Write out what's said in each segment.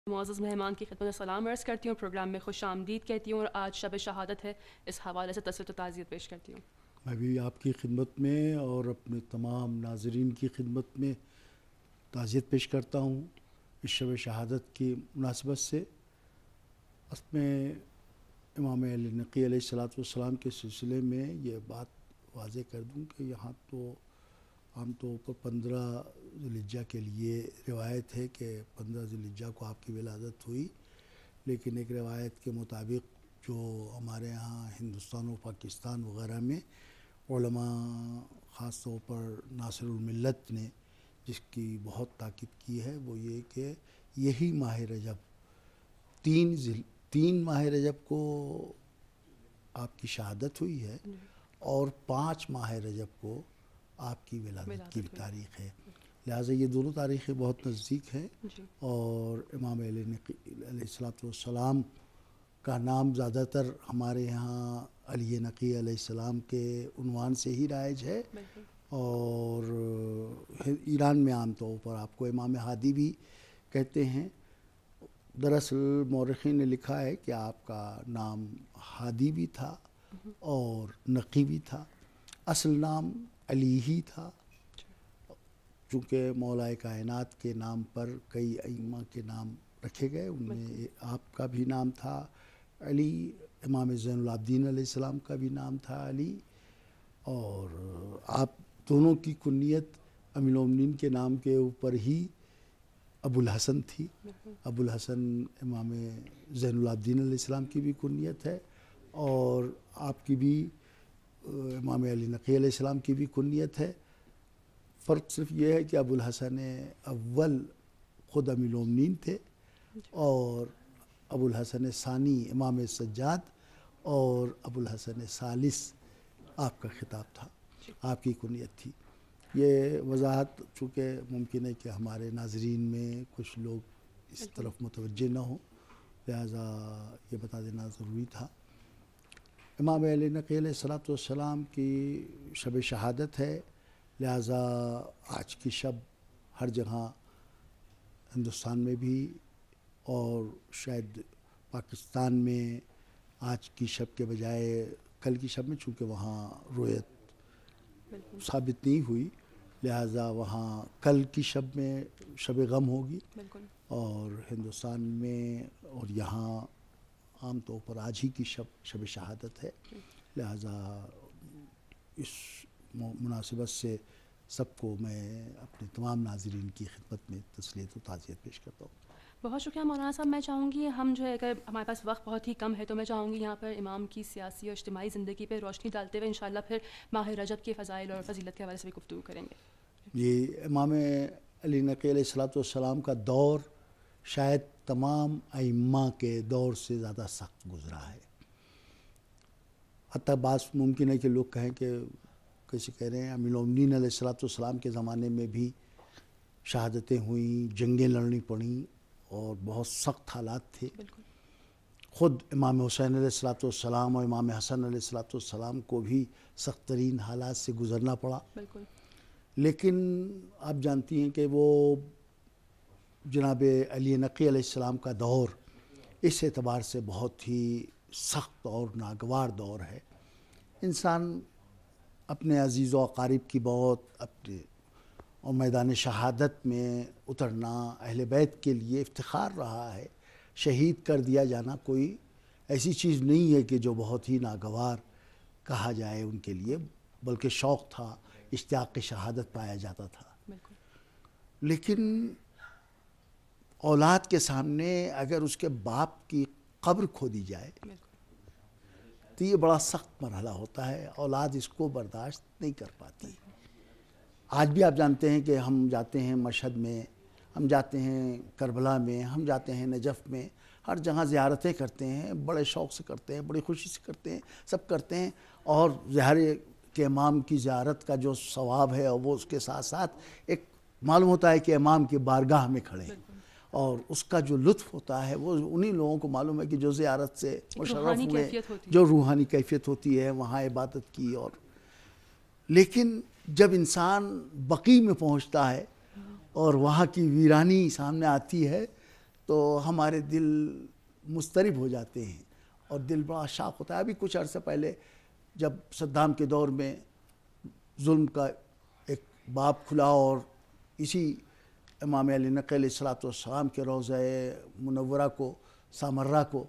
معزز مہمان کی خدمت میں سلام عرض کرتی ہوں، پروگرام میں خوش آمدید کہتی ہوں، اور آج شب شہادت ہے، اس حوالے سے تسلیت و تعزیت پیش کرتی ہوں۔ میں بھی آپ کی خدمت میں اور اپنے تمام ناظرین کی خدمت میں تعزیت پیش کرتا ہوں اس شب شہادت کی مناسبت سے۔ اس میں امام علی نقی علیہ السلام کے سلسلے میں یہ بات واضح کر دوں کہ یہاں تو عام طور پر 15 ذی الحجہ کے لیے روایت ہے کہ 15 ذی الحجہ کو آپ کی ولادت ہوئی، لیکن ایک روایت کے مطابق جو ہمارے ہاں ہندوستان و پاکستان وغیرہ میں علماء خاص طور پر ناصر الملت نے جس کی بہت تاکید کی ہے وہ یہ کہ یہی ماہ رجب 3 ماہ رجب کو آپ کی شہادت ہوئی ہے اور 5 ماہ رجب کو آپ کی ولادت کی تاریخ ہے، لہٰذا یہ دونوں تاریخیں بہت نزدیک ہیں۔ اور امام علیہ نقی علیہ السلام کا نام زیادہ تر ہمارے یہاں علی نقی علیہ السلام کے عنوان سے ہی رائج ہے، اور ایران میں عام طور پر آپ کو امام ہادی بھی کہتے ہیں۔ دراصل مورخین نے لکھا ہے کہ آپ کا نام ہادی بھی تھا اور نقی بھی تھا، اصل نام علی ہی تھا، چونکہ مولا کائنات کے نام پر کئی ائمہ کے نام رکھے گئے، ان میں آپ کا بھی نام تھا علی، امام زین العابدین علیہ السلام کا بھی نام تھا علی، اور آپ دونوں کی کنیت امیر المومنین کے نام کے اوپر ہی ابو الحسن تھی۔ ابو الحسن امام زین العابدین علیہ السلام کی بھی کنیت ہے، اور آپ کی بھی امام علی نقی علیہ السلام کی بھی کنیت ہے۔ فرق صرف یہ ہے کہ ابو الحسن اول خود امیر المومنین تھے، اور ابو الحسن ثانی امام سجاد، اور ابو الحسن ثالث آپ کا خطاب تھا، آپ کی کنیت تھی۔ یہ وضاحت چونکہ ممکن ہے کہ ہمارے ناظرین میں کچھ لوگ اس طرف متوجہ نہ ہوں، لہذا یہ بتا دینا ضروری تھا۔ امام علی نقی علیہ السلام کی شب شہادت ہے، لہذا آج کی شب ہر جگہ ہندوستان میں بھی اور شاید پاکستان میں آج کی شب کے بجائے کل کی شب میں، چونکہ وہاں رویت ثابت نہیں ہوئی، لہذا وہاں کل کی شب میں شب غم ہوگی، اور ہندوستان میں اور یہاں عام طور پر آج ہی کی شب شہادت ہے، لہذا اس مناسبت سے سب کو میں اپنے تمام ناظرین کی خدمت میں تسلیت و تعزیت پیش کرتا ہوں۔ بہت شکریہ مولانا صاحب۔ میں چاہوں گی ہم جو ہے اگر ہمارے پاس وقت بہت ہی کم ہے تو میں چاہوں گی یہاں پر امام کی سیاسی اور اجتماعی زندگی پہ روشنی ڈالتے ہوئے انشاءاللہ پھر ماہ رجب کے فضائل اور فضیلت کے حوالے سے بھی گفتگو کریں گے۔ یہ امام علی نقی علیہ السلام کا دور شاید تمام ائمہ کے دور سے زیادہ سخت گزرا ہے، حتیٰ بعض ممکن ہے کہ لوگ کہیں کہ کیسے کہہ رہے ہیں، امیر المومنین علیہ السلام کے زمانے میں بھی شہادتیں ہوئیں، جنگیں لڑنی پڑیں اور بہت سخت حالات تھے۔ خود امام حسین علیہ السلام اور امام حسن علیہ السلام کو بھی سخت ترین حالات سے گزرنا پڑا، لیکن آپ جانتی ہیں کہ وہ جناب علی نقی علیہ السلام کا دور اس اعتبار سے بہت ہی سخت اور ناگوار دور ہے۔ انسان اپنے عزیز و اقارب کی موت، اپنے اور میدان شہادت میں اترنا اہل بیت کے لیے افتخار رہا ہے، شہید کر دیا جانا کوئی ایسی چیز نہیں ہے کہ جو بہت ہی ناگوار کہا جائے ان کے لیے، بلکہ شوق تھا، اشتیاق شہادت پایا جاتا تھا۔ لیکن اولاد کے سامنے اگر اس کے باپ کی قبر کھودی جائے تو یہ بڑا سخت مرحلہ ہوتا ہے، اولاد اس کو برداشت نہیں کر پاتی۔ آج بھی آپ جانتے ہیں کہ ہم جاتے ہیں مشہد میں، ہم جاتے ہیں کربلا میں، ہم جاتے ہیں نجف میں، ہر جگہ زیارتیں کرتے ہیں، بڑے شوق سے کرتے ہیں، بڑی خوشی سے کرتے ہیں، سب کرتے ہیں، اور ظاہر کہ امام کی زیارت کا جو ثواب ہے وہ اس کے ساتھ ساتھ ایک معلوم ہوتا ہے کہ امام کی بارگاہ میں کھڑے ہیں، اور اس کا جو لطف ہوتا ہے وہ انہی لوگوں کو معلوم ہے کہ جو زیارت سے مشرف ہوئے، جو روحانی کیفیت ہوتی ہے وہاں عبادت کی۔ اور لیکن جب انسان بقیع میں پہنچتا ہے اور وہاں کی ویرانی سامنے آتی ہے تو ہمارے دل مضطرب ہو جاتے ہیں اور دل بڑا شاق ہوتا ہے. ابھی کچھ عرصہ پہلے جب صدام کے دور میں ظلم کا ایک باب کھلا اور اسی امام علی نقی علیہ الصلوۃ والسلام کے روضہ منورہ کو سامرہ کو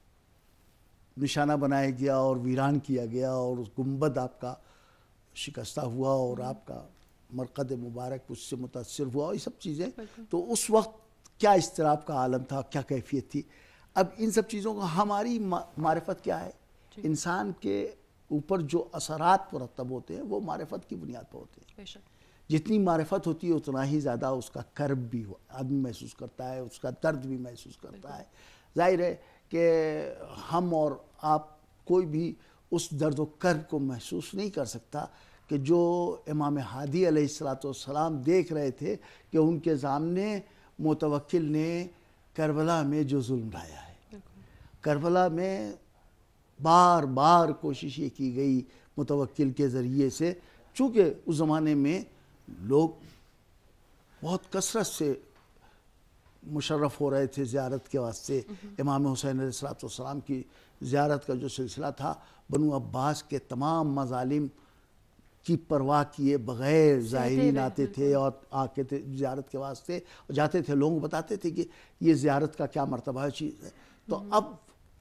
نشانہ بنایا گیا اور ویران کیا گیا اور اس گنبد آپ کا شکستہ ہوا اور آپ کا مرقد مبارک اس سے متاثر ہوا اور یہ سب چیزیں. تو اس وقت کیا اضطراب کا عالم تھا, کیا کیفیت تھی. اب ان سب چیزوں کا ہماری معرفت کیا ہے, انسان کے اوپر جو اثرات مرتب ہوتے ہیں وہ معرفت کی بنیاد پر ہوتے ہیں. جتنی معرفت ہوتی ہے اتنا ہی زیادہ اس کا کرب بھی آدمی محسوس کرتا ہے, اس کا درد بھی محسوس کرتا ہے. ظاہر ہے کہ ہم اور آپ کوئی بھی اس درد و کرب کو محسوس نہیں کر سکتا کہ جو امام ہادی علیہ الصلوۃ والسلام دیکھ رہے تھے کہ ان کے سامنے متوکل نے کربلا میں جو ظلم ڈھایا ہے. کربلا میں بار بار کوشش یہ کی گئی متوکل کے ذریعے سے, چونکہ اس زمانے میں لوگ بہت کثرت سے مشرف ہو رہے تھے زیارت کے واسطے. امام حسین علیہ الصلوۃ والسلام کی زیارت کا جو سلسلہ تھا, بنو عباس کے تمام مظالم کی پرواہ کیے بغیر زائرین آتے تھے اور آکے تھے زیارت کے واسطے اور جاتے تھے. لوگ بتاتے تھے کہ یہ زیارت کا کیا مرتبہ چیز ہے. تو اب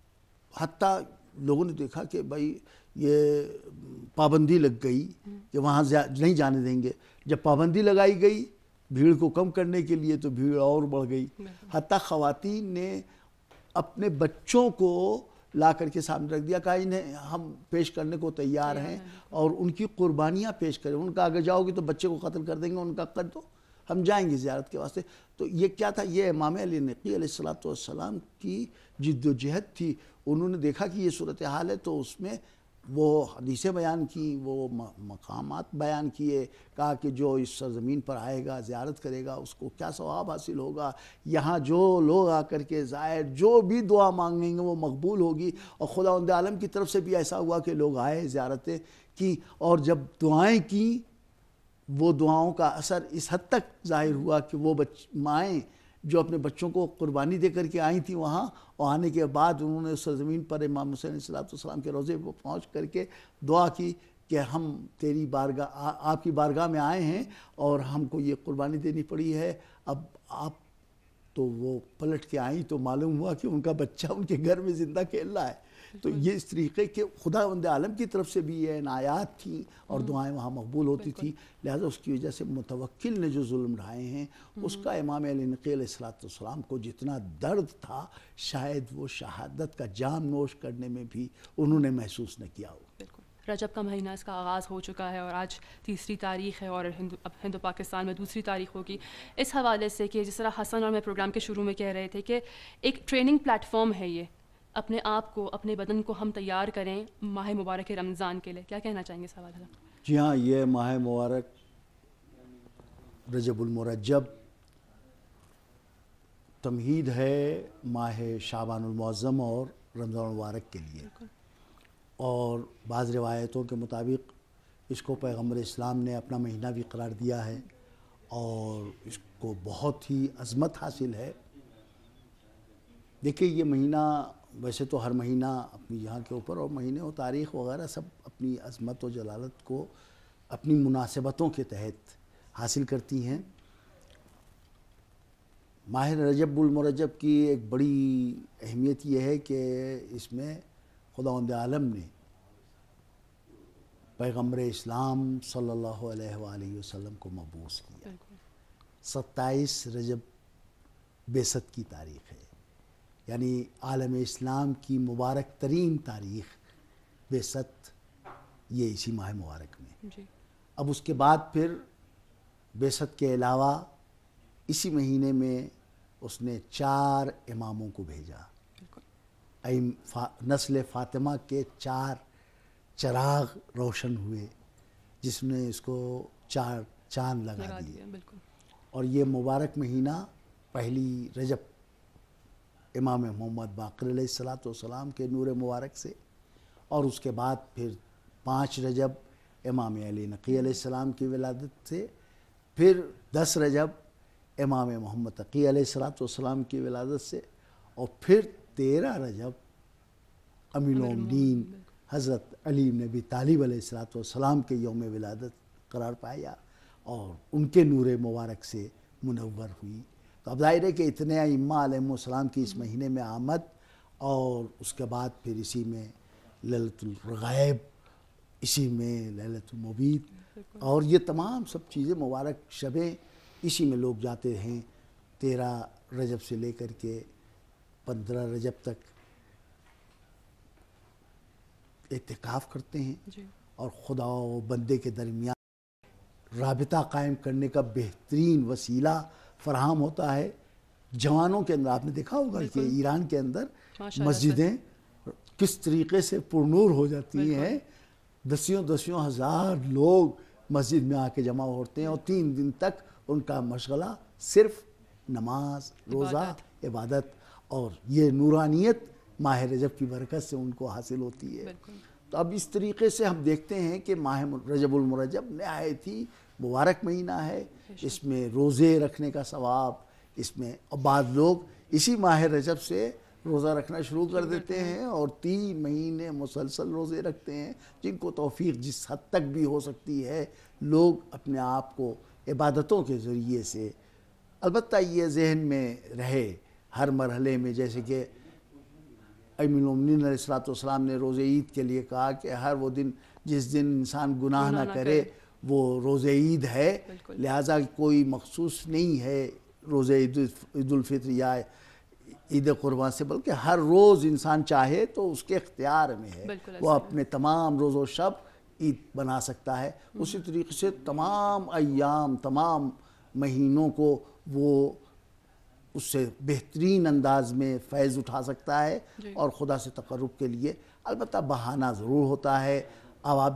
حتیٰ لوگوں نے دیکھا کہ بھائی یہ پابندی لگ گئی کہ وہاں نہیں جانے دیں گے. جب پابندی لگائی گئی بھیڑ کو کم کرنے کے لیے تو بھیڑ اور بڑھ گئی. حتیٰ خواتین نے اپنے بچوں کو لا کر کے سامنے رکھ دیا, کہا انہیں ہم پیش کرنے کو تیار ہیں اور ان کی قربانیاں پیش کریں. ان کا اگر جاؤ گے تو بچے کو قتل کر دیں گے, ان کا کر دو, ہم جائیں گے زیارت کے واسطے. تو یہ کیا تھا, یہ امام علی نقی علیہ الصلوۃ والسلام کی جد و جہد تھی. انہوں نے دیکھا کہ یہ صورتحال ہے تو اس میں وہ حدیثیں بیان کی, وہ مقامات بیان کیے, کہا کہ جو اس سرزمین پر آئے گا زیارت کرے گا اس کو کیا ثواب حاصل ہوگا. یہاں جو لوگ آ کر کے زائر جو بھی دعا مانگیں گے وہ مقبول ہوگی. اور خداوند عالم کی طرف سے بھی ایسا ہوا کہ لوگ آئے زیارتیں کی اور جب دعائیں کی وہ دعاؤں کا اثر اس حد تک ظاہر ہوا کہ وہ مائیں جو اپنے بچوں کو قربانی دے کر کے آئی تھیں وہاں, اور آنے کے بعد انہوں نے اس سرزمین پر امام حسین علیہ السلام کے روضے پر پہنچ کر کے دعا کی کہ ہم تیری بارگاہ آپ کی بارگاہ میں آئے ہیں اور ہم کو یہ قربانی دینی پڑی ہے. اب آپ تو وہ پلٹ کے آئیں تو معلوم ہوا کہ ان کا بچہ ان کے گھر میں زندہ کھیل رہا ہے. تو یہ اس طریقے کے خداوند عالم کی طرف سے بھی یہ عنایات تھیں اور دعائیں وہاں مقبول ہوتی تھیں. لہذا اس کی وجہ سے متوکل نے جو ظلم ڈھائے ہیں اس کا امام علی نقی علیہ الصلوۃ والسلام کو جتنا درد تھا شاید وہ شہادت کا جام نوش کرنے میں بھی انہوں نے محسوس نہ کیا ہو. رجب کا مہینہ اس کا آغاز ہو چکا ہے اور آج 3 تاریخ ہے اور اب ہند و پاکستان میں 2 تاریخ ہوگی. اس حوالے سے کہ جس طرح حسن اور میں پروگرام کے شروع میں کہہ رہے تھے کہ ایک ٹریننگ پلیٹ فارم ہے, یہ اپنے آپ کو اپنے بدن کو ہم تیار کریں ماہ مبارک رمضان کے لیے, کیا کہنا چاہیں گے اس حوالے سے؟ جی ہاں, یہ ماہ مبارک رجب المرجب تمہید ہے ماہ شعبان المعظم اور رمضان المبارک کے لیے. اور بعض روایتوں کے مطابق اس کو پیغمبر اسلام نے اپنا مہینہ بھی قرار دیا ہے اور اس کو بہت ہی عظمت حاصل ہے. دیکھیں یہ مہینہ ویسے تو ہر مہینہ اپنی یہاں کے اوپر اور مہینے و تاریخ وغیرہ سب اپنی عظمت و جلالت کو اپنی مناسبتوں کے تحت حاصل کرتی ہیں. ماہ رجب المرجب کی ایک بڑی اہمیت یہ ہے کہ اس میں خداوند عالم نے پیغمبر اسلام صلی اللہ علیہ وآلہ وسلم کو مبعوث کیا. 27 رجب بعثت کی تاریخ ہے, یعنی عالم اسلام کی مبارک ترین تاریخ بعثت یہ اسی ماہ مبارک میں. اب اس کے بعد پھر بعثت کے علاوہ اسی مہینے میں اس نے 4 اماموں کو بھیجا. نسل فاطمہ کے 4 چراغ روشن ہوئے جس نے اس کو 4 چاند لگا دیے. اور یہ مبارک مہینہ پہلی رجب امام محمد باقر علیہ الصلوۃ والسلام کے نور مبارک سے, اور اس کے بعد پھر 5 رجب امام علی نقی علیہ السلام کی ولادت سے, پھر 10 رجب امام محمد تقی علیہ السلام کی ولادت سے، اور پھر 13 رجب امین المومنین حضرت علی بن ابی طالب علیہ السلام کے یوم ولادت قرار پایا اور ان کے نور مبارک سے منور ہوئی۔ تو اب ظاہر ہے کہ اتنے ائمہ علیہم السلام کی اس مہینے میں آمد، اور اس کے بعد پھر اسی میں لیلۃ الرغائب، اسی میں لیلۃ المبیت، اور یہ تمام سب چیزیں مبارک شبیں اسی میں لوگ جاتے ہیں۔ 13 رجب سے لے کر کے 15 رجب تک اعتکاف کرتے ہیں، اور خدا و بندے کے درمیان رابطہ قائم کرنے کا بہترین وسیلہ فراہم ہوتا ہے۔ جوانوں کے اندر آپ نے دیکھا ہوگا کہ ایران کے اندر مسجدیں کس طریقے سے پرنور ہو جاتی ہیں، دسیوں ہزار لوگ مسجد میں آ کے جمع ہوتے ہیں، اور 3 دن تک ان کا مشغلہ صرف نماز، روزہ، عبادت، اور یہ نورانیت ماہ رجب کی برکت سے ان کو حاصل ہوتی ہے۔ تو اب اس طریقے سے ہم دیکھتے ہیں کہ ماہ رجب المرجب نہایت ہی مبارک مہینہ ہے، اس میں روزے رکھنے کا ثواب، اس میں بعض لوگ اسی ماہ رجب سے روزہ رکھنا شروع کر دیتے ہیں اور 3 مہینے مسلسل روزے رکھتے ہیں، جن کو توفیق جس حد تک بھی ہو سکتی ہے لوگ اپنے آپ کو عبادتوں کے ذریعے سے، البتہ یہ ذہن میں رہے ہر مرحلے میں، جیسے کہ امین المومنین علیہ السلام نے روزے عید کے لیے کہا کہ ہر وہ دن جس دن انسان گناہ نہ کرے وہ روزے عید ہے، لہٰذا کوئی مخصوص نہیں ہے روزے عید الفطر یا عید قربان سے، بلکہ ہر روز انسان چاہے تو اس کے اختیار میں ہے، وہ اپنے تمام روز و شب عید بنا سکتا ہے۔ اسی طریقے سے تمام ایام، تمام مہینوں کو وہ اس سے بہترین انداز میں فیض اٹھا سکتا ہے، اور خدا سے تقرب کے لیے البتہ بہانہ ضرور ہوتا ہے۔ اب آپ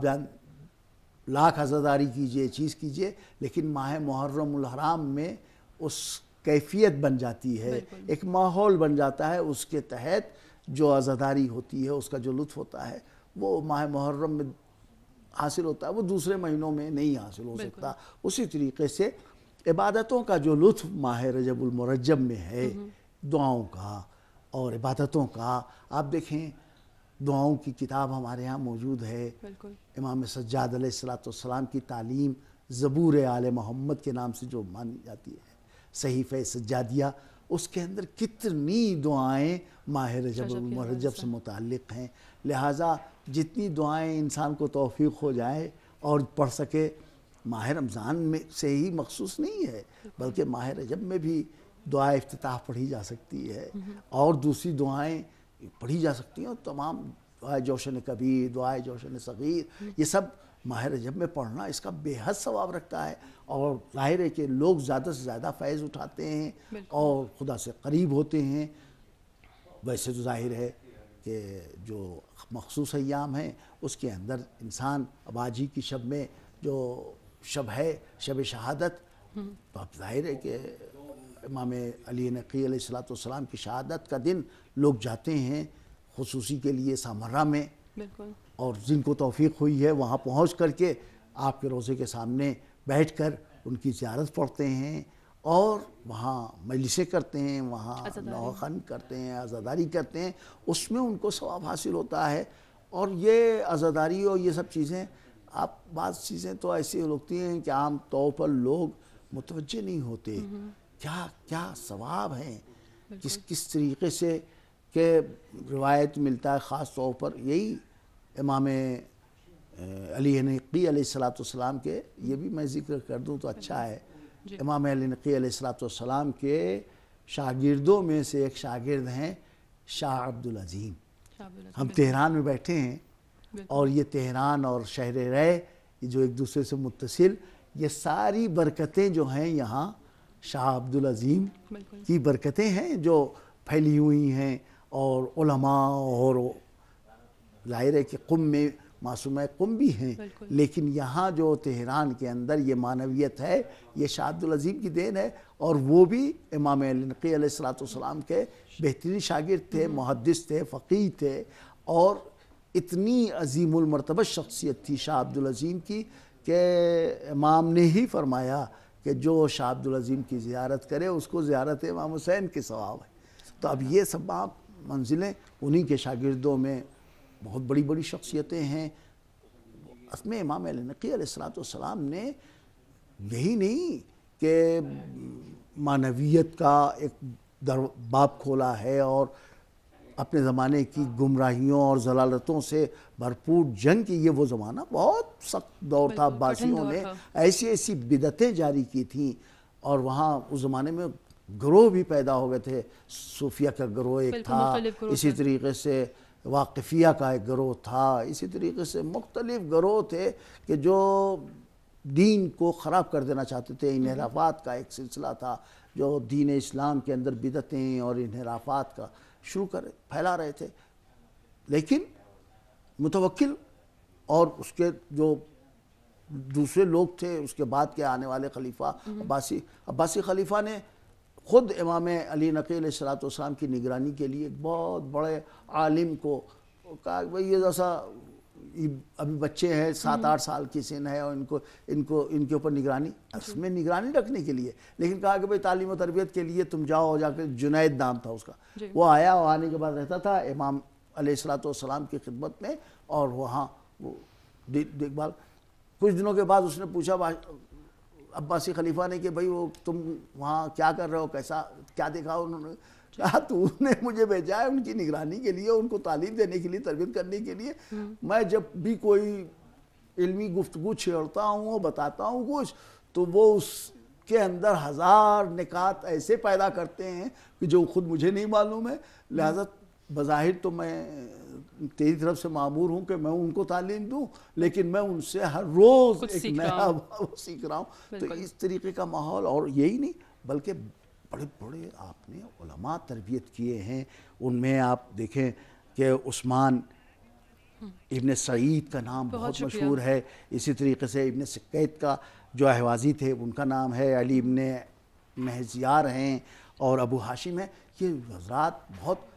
لاکھ عزاداری کیجئے، چیز کیجئے، لیکن ماہ محرم الحرام میں اس کیفیت بن جاتی ہے، ایک ماحول بن جاتا ہے، اس کے تحت جو عزاداری ہوتی ہے، اس کا جو لطف ہوتا ہے وہ ماہ محرم میں حاصل ہوتا ہے، وہ دوسرے مہینوں میں نہیں حاصل ہو سکتا۔ اسی طریقے سے عبادتوں کا جو لطف ماہ رجب المرجب میں ہے، دعاؤں کا اور عبادتوں کا، آپ دیکھیں دعاؤں کی کتاب ہمارے ہاں موجود ہے، امام سجاد علیہ السلام کی تعلیم زبور آل محمد کے نام سے جو مانی جاتی ہے، صحیفہ سجادیہ، اس کے اندر کتنی دعائیں ماہ رجب المرجب سے متعلق ہیں، لہٰذا جتنی دعائیں انسان کو توفیق ہو جائے اور پڑھ سکے، ماہ رمضان میں سے ہی مخصوص نہیں ہے، بلکہ ماہ رجب میں بھی دعائے افتتاح پڑھی جا سکتی ہے، اور دوسری دعائیں پڑھی جا سکتی ہیں، اور تمام دعائے جوشن کبیر، دعائے جوشن صغیر، یہ سب ماہ رجب میں پڑھنا اس کا بے حد ثواب رکھتا ہے، اور ظاہر ہے کہ لوگ زیادہ سے زیادہ فیض اٹھاتے ہیں اور خدا سے قریب ہوتے ہیں۔ ویسے تو ظاہر ہے کہ جو مخصوص ایام ہیں اس کے اندر انسان اب آج ہی کی شب میں جو شب ہے شب شہادت، تو اب ظاہر ہے کہ امام علی نقی علیہ السلام کی شہادت کا دن لوگ جاتے ہیں خصوصی کے لیے سامرہ میں، اور جن کو توفیق ہوئی ہے وہاں پہنچ کر کے آپ کے روضے کے سامنے بیٹھ کر ان کی زیارت پڑھتے ہیں، اور وہاں مجلسیں کرتے ہیں، وہاں نوخن کرتے ہیں، عزاداری کرتے ہیں، اس میں ان کو ثواب حاصل ہوتا ہے۔ اور یہ عزاداری اور یہ سب چیزیں، آپ بعض چیزیں تو ایسی ہوتی ہیں کہ عام طور پر لوگ متوجہ نہیں ہوتے، کیا کیا ثواب ہیں، کس طریقے سے کہ روایت ملتا ہے، خاص طور پر یہی امام علی نقی علیہ السلام کے، یہ بھی میں ذکر کر دوں تو اچھا ہے، امام علی نقی علیہ السلام کے شاگردوں میں سے ایک شاگرد ہیں شاہ عبدالعظیم۔ ہم تہران میں بیٹھے ہیں، اور یہ تہران اور شہر رے جو ایک دوسرے سے متصل، یہ ساری برکتیں جو ہیں یہاں شاہ عبدالعظیم کی برکتیں ہیں جو پھیلی ہوئی ہیں، اور علماء، اور ظاہر ہے کہ قم میں معصومہ قم بھی ہیں، لیکن یہاں جو تہران کے اندر یہ معنویت ہے یہ شاہ عبدالعظیم کی دین ہے، اور وہ بھی امام علی نقی علیہ السلام کے بہترین شاگرد تھے، محدث تھے، فقیہ تھے، اور اتنی عظیم المرتبہ شخصیت تھی شاہ عبدالعظیم کی کہ امام نے ہی فرمایا کہ جو شاہ عبدالعظیم کی زیارت کرے اس کو زیارت امام حسین کے ثواب ہے. تو اب یہ سب منزلیں انہی کے شاگردوں میں بہت بڑی بڑی شخصیتیں ہیں. اس میں امام علی نقی علیہ السلام نے یہی نہیں کہ معنویت کا ایک باب کھولا ہے اور اپنے زمانے کی گمراہیوں اور ضلالتوں سے بھرپور جنگ کی. یہ وہ زمانہ بہت سخت دور تھا. عباسیوں نے ایسی ایسی بدعتیں جاری کی تھیں اور وہاں اس زمانے میں گروہ بھی پیدا ہو گئے تھے. صوفیہ کا گروہ ایک تھا, اسی طریقے سے واقفیہ کا ایک گروہ تھا, اسی طریقے سے مختلف گروہ تھے کہ جو دین کو خراب کر دینا چاہتے تھے. انحرافات کا ایک سلسلہ تھا جو دین اسلام کے اندر بدعتیں اور انحرافات کا پھیلا رہے تھے. لیکن متوکل اور اس کے جو دوسرے لوگ تھے اس کے بعد کے آنے والے خلیفہ عباسی خلیفہ نے خود امام علی نقی علیہ السلام کی نگرانی کے لیے ایک بہت بڑے عالم کو کہا کہ بھئی یہ جیسا ابھی بچے ہیں 7-8 سال کی سن ہے اور ان کے اوپر نگرانی اس میں نگرانی رکھنے کے لیے, لیکن کہا کہ بھئی تعلیم و تربیت کے لیے تم جاؤ. جا کے جنید نام تھا اس کا, وہ آیا اور آنے کے بعد رہتا تھا امام علیہ السلام کی خدمت میں اور وہاں وہ دیکھ بھال. کچھ دنوں کے بعد اس نے پوچھا عباسی خلیفہ نے کہ بھئی وہ تم وہاں کیا کر رہے ہو, کیسا کیا دیکھا؟ انہوں نے کہا تو نے مجھے بھیجا ہے ان کی نگرانی کے لیے, ان کو تعلیم دینے کے لیے, تربیت کرنے کے لیے. میں جب بھی کوئی علمی گفتگو چھیڑتا ہوں اور بتاتا ہوں کچھ تو وہ اس کے اندر 1000 نکات ایسے پیدا کرتے ہیں کہ جو خود مجھے نہیں معلوم ہے. لہذا بظاہر تو میں تیری طرف سے مامور ہوں کہ میں ان کو تعلیم دوں, لیکن میں ان سے ہر روز ایک نیا سیکھ رہا ہوں. تو اس طریقے کا ماحول, اور یہی نہیں بلکہ بڑے بڑے آپ نے علماء تربیت کیے ہیں. ان میں آپ دیکھیں کہ عثمان ابن سعید کا نام بہت مشہور ہے, اسی طریقے سے ابن سقیت کا جو اہوازی تھے ان کا نام ہے, علی ابن مہزیار ہیں اور ابو ہاشم ہیں. یہ حضرات بہت,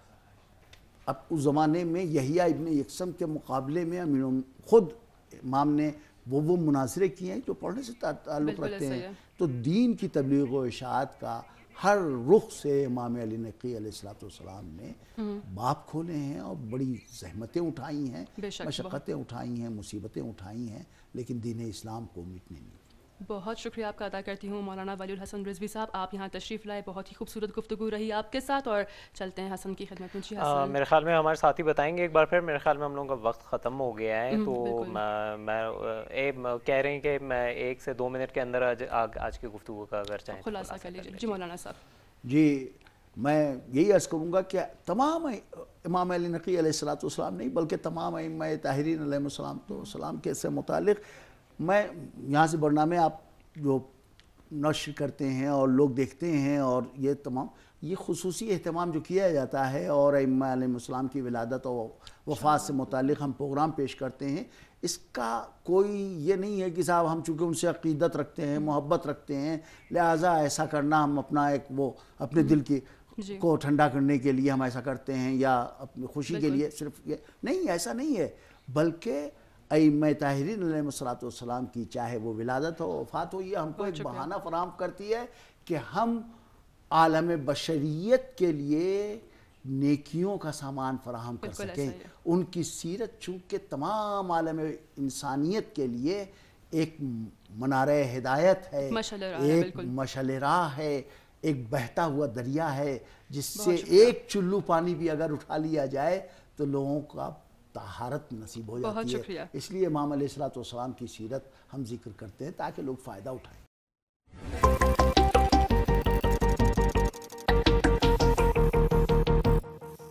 اب اس زمانے میں یحییٰ ابن یکسم کے مقابلے میں خود امام نے وہ مناظرے کیے ہیں جو پڑھنے سے تعلق رکھتے ہیں. تو دین کی تبلیغ و اشاعت کا ہر رخ سے امام علی نقی علیہ السلام نے باب کھولے ہیں اور بڑی زحمتیں اٹھائی ہیں, مشقتیں اٹھائی ہیں, مصیبتیں اٹھائی ہیں, لیکن دین اسلام کو مٹنے نہیں. بہت شکریہ آپ کا ادا کرتی ہوں مولانا ولی الحسن رضوی صاحب, آپ یہاں تشریف لائے, بہت ہی خوبصورت گفتگو رہی آپ کے ساتھ, اور چلتے ہیں حسن کی خدمت میں. میرے خیال میں ہمارے ساتھی بتائیں گے ایک بار پھر, میرے خیال میں ہم لوگوں کا وقت ختم ہو گیا ہے, تو میں کہہ رہے ہیں کہ میں 1 سے 2 منٹ کے اندر آج کی گفتگو کا اگر چاہیں خلاصہ کر لیجیے. جی مولانا صاحب. جی میں یہی عرض کروں گا کہ تمام امام علی نقی علیہ السلام نہیں بلکہ تمام ائمہ طاہرین علیہ السلام کے سے متعلق میں یہاں سے برنامے آپ جو نشر کرتے ہیں اور لوگ دیکھتے ہیں, اور یہ تمام یہ خصوصی اہتمام جو کیا جاتا ہے اور ائمہ علیہ السلام کی ولادت اور وفات سے متعلق ہم پروگرام پیش کرتے ہیں, اس کا کوئی یہ نہیں ہے کہ صاحب ہم چونکہ ان سے عقیدت رکھتے ہیں, محبت رکھتے ہیں, لہٰذا ایسا کرنا ہم اپنا ایک وہ اپنے دل کی کو ٹھنڈا کرنے کے لیے ہم ایسا کرتے ہیں یا اپنی خوشی کے لیے, صرف یہ نہیں, ایسا نہیں ہے. بلکہ ائمہ طاہرین علیہ السلام کی چاہے وہ ولادت ہو وفات ہو, یہ ہم کو ایک بہانہ فراہم کرتی ہے کہ ہم عالم بشریت کے لیے نیکیوں کا سامان فراہم کر سکیں. ان کی سیرت چونکہ تمام عالم انسانیت کے لیے ایک منارہ ہدایت ہے, ایک مشعل راہ ہے, ایک بہتا ہوا دریا ہے جس سے ایک چلو پانی بھی اگر اٹھا لیا جائے تو لوگوں کا طہارت نصیب ہو جاتی ہے. اس لیے امام علیہ السلام کی سیرت ہم ذکر کرتے ہیں تاکہ لوگ فائدہ اٹھائیں.